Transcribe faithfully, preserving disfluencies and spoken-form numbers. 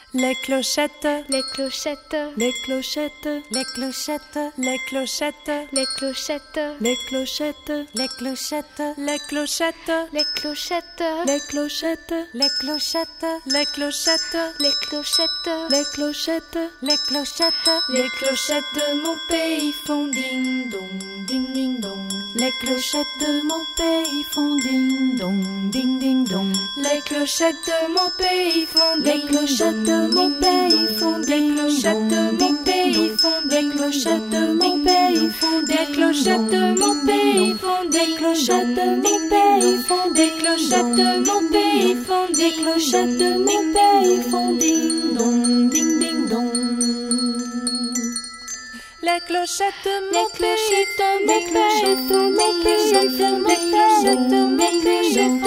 Les clochettes, les clochettes, les clochettes, les clochettes, les clochettes, les clochettes, les clochettes, les clochettes, les clochettes, les clochettes, les clochettes, les clochettes, les clochettes, les clochettes, les clochettes, les clochettes, les clochettes de mon pays font ding dong, ding ding dong. les clochettes de mon pays font ding dong, ding ding dong. Les clochettes de mon pays font Les ding clochettes de mon pays font Les ding clochettes de dong, mon ding pays dong. font Les ding clochettes de mon ding pays font Les ding clochettes de dong, mon ding pays dong. font Les ding clochettes de dong, mon ding pays dong. font Les ding clochettes de dong, mon ding pays dong. font Les ding clochettes de dong, mon ding pays dong. font ding dong, ding ding dong. Les clochettes de Les mon pays, clochettes de les mon clochettes de pays mon pays, font les ding clochettes de dong, mon ding pays dong.